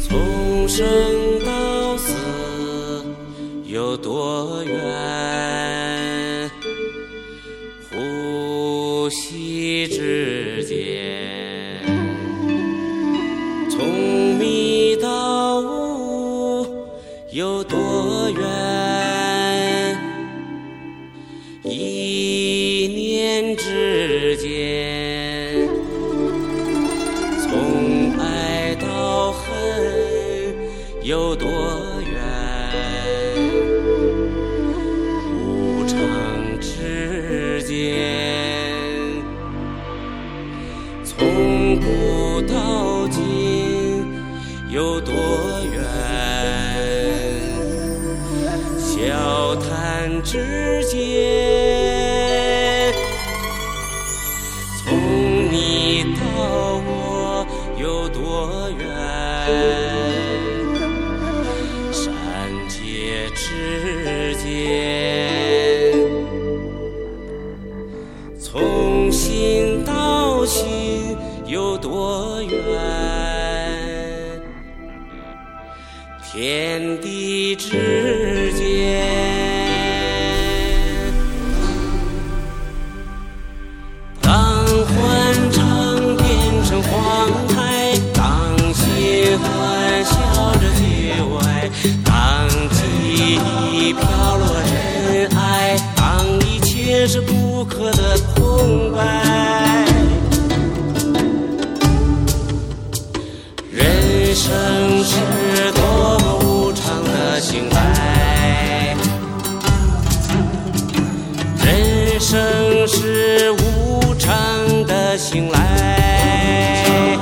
从生到死有多远？呼吸之间，从迷到悟有多远？一念之间，从爱到恨有多远？无常之间，从古到今有多远？笑谈之间，从你到我有多远？善解之间，从心到心有多远？天地之间，当欢唱变成荒台，当心欢笑着界外，当记忆飘落尘埃，当一切是不可的空白。人生是多么无常的醒来，人生是无常的醒来，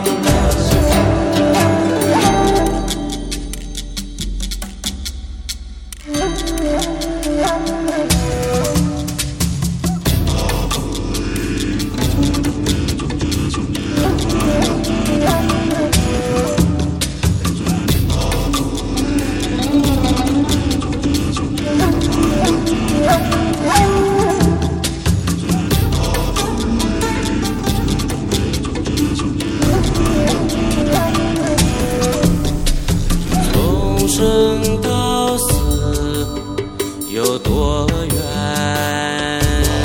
从生到死有多远？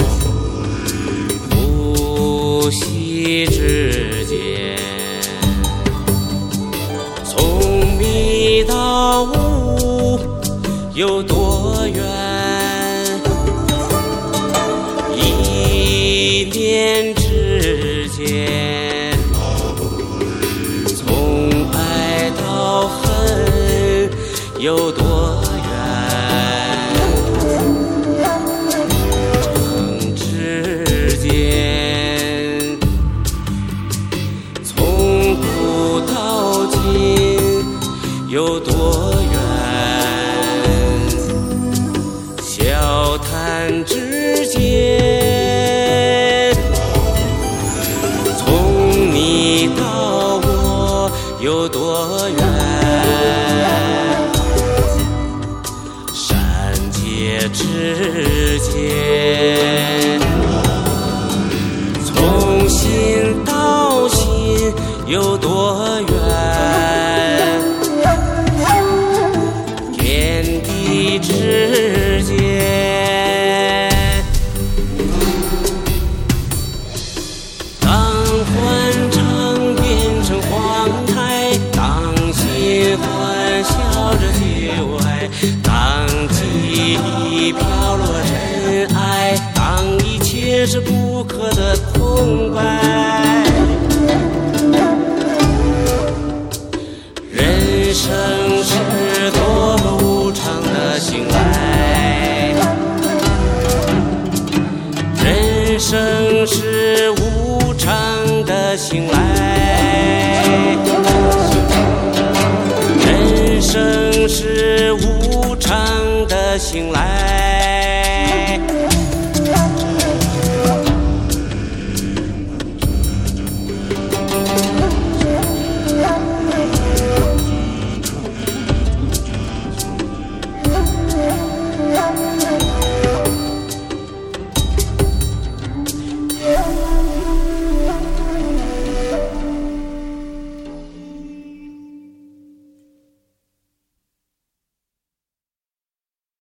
呼吸之间，从迷到悟有多远？一念之间，从爱到恨有多远？无常之间，从古到今有多远？笑谈之间，从你到我有多远？善解之间，从心到心有多远？天地之间，当欢唱变成荒台，当心欢笑着界外，当记忆飘落尘埃，当一切是不可的空白。人生是多么无常的醒来，人生是无常的醒来，人生是无常的醒来。